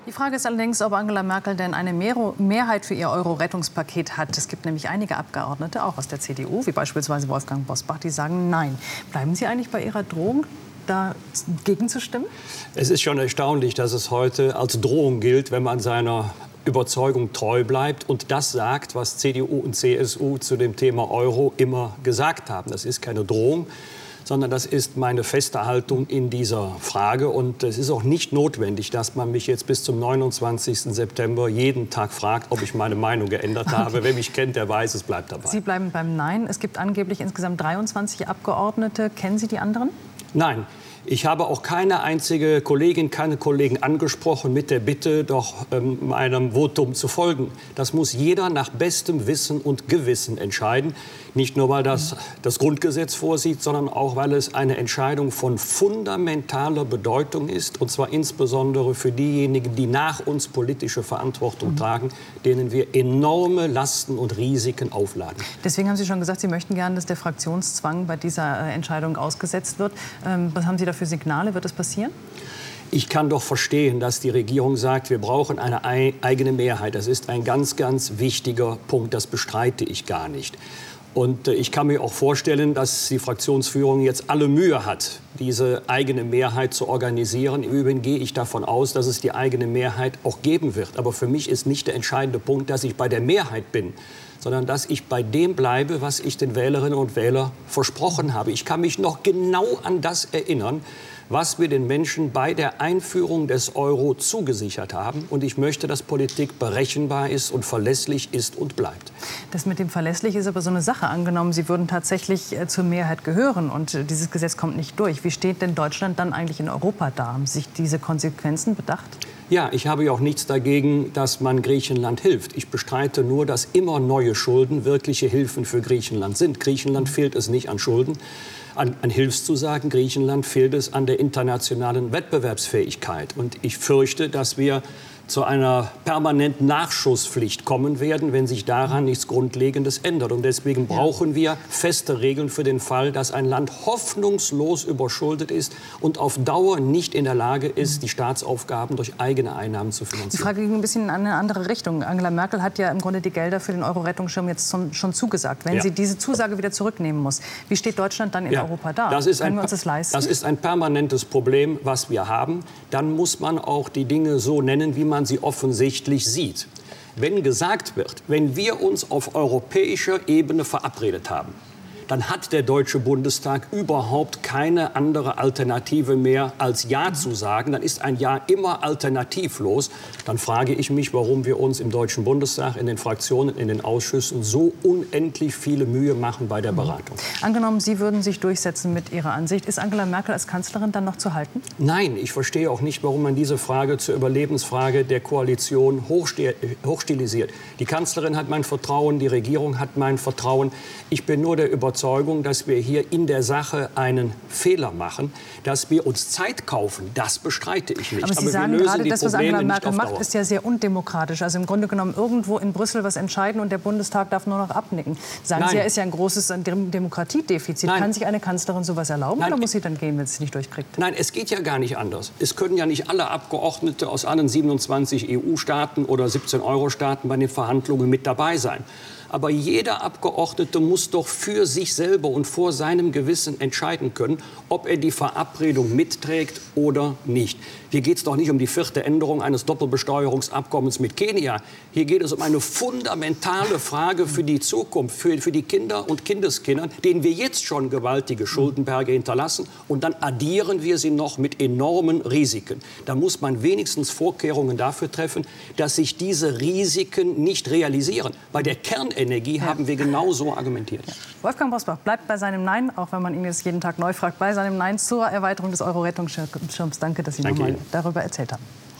Die Frage ist allerdings, ob Angela Merkel denn eine Mehrheit für ihr Euro-Rettungspaket hat. Es gibt nämlich einige Abgeordnete, auch aus der CDU, wie beispielsweise Wolfgang Bosbach, die sagen Nein. Bleiben Sie eigentlich bei Ihrer Drohung, dagegen zu stimmen? Es ist schon erstaunlich, dass es heute als Drohung gilt, wenn man seiner Überzeugung treu bleibt und das sagt, was CDU und CSU zu dem Thema Euro immer gesagt haben. Das ist keine Drohung, sondern das ist meine feste Haltung in dieser Frage. Und es ist auch nicht notwendig, dass man mich jetzt bis zum 29. September jeden Tag fragt, ob ich meine Meinung geändert habe. Okay. Wer mich kennt, der weiß, es bleibt dabei. Sie bleiben beim Nein. Es gibt angeblich insgesamt 23 Abgeordnete. Kennen Sie die anderen? Nein. Ich habe auch keine einzige Kollegin, keine Kollegen angesprochen mit der Bitte, doch meinem Votum zu folgen. Das muss jeder nach bestem Wissen und Gewissen entscheiden. Nicht nur, weil das Grundgesetz vorsieht, sondern auch, weil es eine Entscheidung von fundamentaler Bedeutung ist. Und zwar insbesondere für diejenigen, die nach uns politische Verantwortung tragen, denen wir enorme Lasten und Risiken aufladen. Deswegen haben Sie schon gesagt, Sie möchten gerne, dass der Fraktionszwang bei dieser Entscheidung ausgesetzt wird. Was haben Sie da für Signale? Wird das passieren? Ich kann doch verstehen, dass die Regierung sagt, wir brauchen eine eigene Mehrheit. Das ist ein ganz, ganz wichtiger Punkt. Das bestreite ich gar nicht. Und ich kann mir auch vorstellen, dass die Fraktionsführung jetzt alle Mühe hat, diese eigene Mehrheit zu organisieren. Im Übrigen gehe ich davon aus, dass es die eigene Mehrheit auch geben wird. Aber für mich ist nicht der entscheidende Punkt, dass ich bei der Mehrheit bin, sondern dass ich bei dem bleibe, was ich den Wählerinnen und Wählern versprochen habe. Ich kann mich noch genau an das erinnern, was wir den Menschen bei der Einführung des Euro zugesichert haben. Und ich möchte, dass Politik berechenbar ist und verlässlich ist und bleibt. Das mit dem verlässlich ist aber so eine Sache. Angenommen, Sie würden tatsächlich zur Mehrheit gehören und dieses Gesetz kommt nicht durch. Wie steht denn Deutschland dann eigentlich in Europa da? Haben Sie sich diese Konsequenzen bedacht? Ja, ich habe ja auch nichts dagegen, dass man Griechenland hilft. Ich bestreite nur, dass immer neue Schulden wirkliche Hilfen für Griechenland sind. Griechenland fehlt es nicht an Schulden, an Hilfszusagen. Griechenland fehlt es an der internationalen Wettbewerbsfähigkeit. Und ich fürchte, dass wir zu einer permanenten Nachschusspflicht kommen werden, wenn sich daran nichts Grundlegendes ändert. Und deswegen brauchen wir feste Regeln für den Fall, dass ein Land hoffnungslos überschuldet ist und auf Dauer nicht in der Lage ist, die Staatsaufgaben durch eigene Einnahmen zu finanzieren. Die Frage ging ein bisschen in eine andere Richtung. Angela Merkel hat ja im Grunde die Gelder für den Euro-Rettungsschirm jetzt schon zugesagt. Wenn sie diese Zusage wieder zurücknehmen muss, wie steht Deutschland dann in Europa da? Können wir uns das leisten? Das ist ein permanentes Problem, was wir haben. Dann muss man auch die Dinge so nennen, wie man sie offensichtlich sieht. Wenn gesagt wird, wenn wir uns auf europäischer Ebene verabredet haben, dann hat der Deutsche Bundestag überhaupt keine andere Alternative mehr, als Ja zu sagen. Dann ist ein Ja immer alternativlos. Dann frage ich mich, warum wir uns im Deutschen Bundestag, in den Fraktionen, in den Ausschüssen so unendlich viele Mühe machen bei der Beratung. Angenommen, Sie würden sich durchsetzen mit Ihrer Ansicht. Ist Angela Merkel als Kanzlerin dann noch zu halten? Nein, ich verstehe auch nicht, warum man diese Frage zur Überlebensfrage der Koalition hochstilisiert. Die Kanzlerin hat mein Vertrauen, die Regierung hat mein Vertrauen. Ich bin nur der Überzeugung, dass wir hier in der Sache einen Fehler machen, dass wir uns Zeit kaufen. Das bestreite ich nicht. Aber Sie sagen gerade, das, was Angela Merkel macht, ist ja sehr undemokratisch. Also im Grunde genommen irgendwo in Brüssel was entscheiden und der Bundestag darf nur noch abnicken. Sagen Sie, ja, ist ja ein großes Demokratiedefizit. Nein. Kann sich eine Kanzlerin sowas erlauben? Nein. Oder muss sie dann gehen, wenn sie es nicht durchkriegt? Nein, es geht ja gar nicht anders. Es können ja nicht alle Abgeordnete aus allen 27 EU-Staaten oder 17 Euro-Staaten bei den Verhandlungen mit dabei sein. Aber jeder Abgeordnete muss doch für sich selber und vor seinem Gewissen entscheiden können, ob er die Verabredung mitträgt oder nicht. Hier geht es doch nicht um die 4. Änderung eines Doppelbesteuerungsabkommens mit Kenia. Hier geht es um eine fundamentale Frage für die Zukunft, für die Kinder und Kindeskinder, denen wir jetzt schon gewaltige Schuldenberge hinterlassen. Und dann addieren wir sie noch mit enormen Risiken. Da muss man wenigstens Vorkehrungen dafür treffen, dass sich diese Risiken nicht realisieren. Bei der Kernenergie haben wir genau so argumentiert. Wolfgang Bosbach bleibt bei seinem Nein, auch wenn man ihn jetzt jeden Tag neu fragt, bei seinem Nein zur Erweiterung des Euro-Rettungsschirms. Danke, dass Sie nochmal darüber erzählt haben.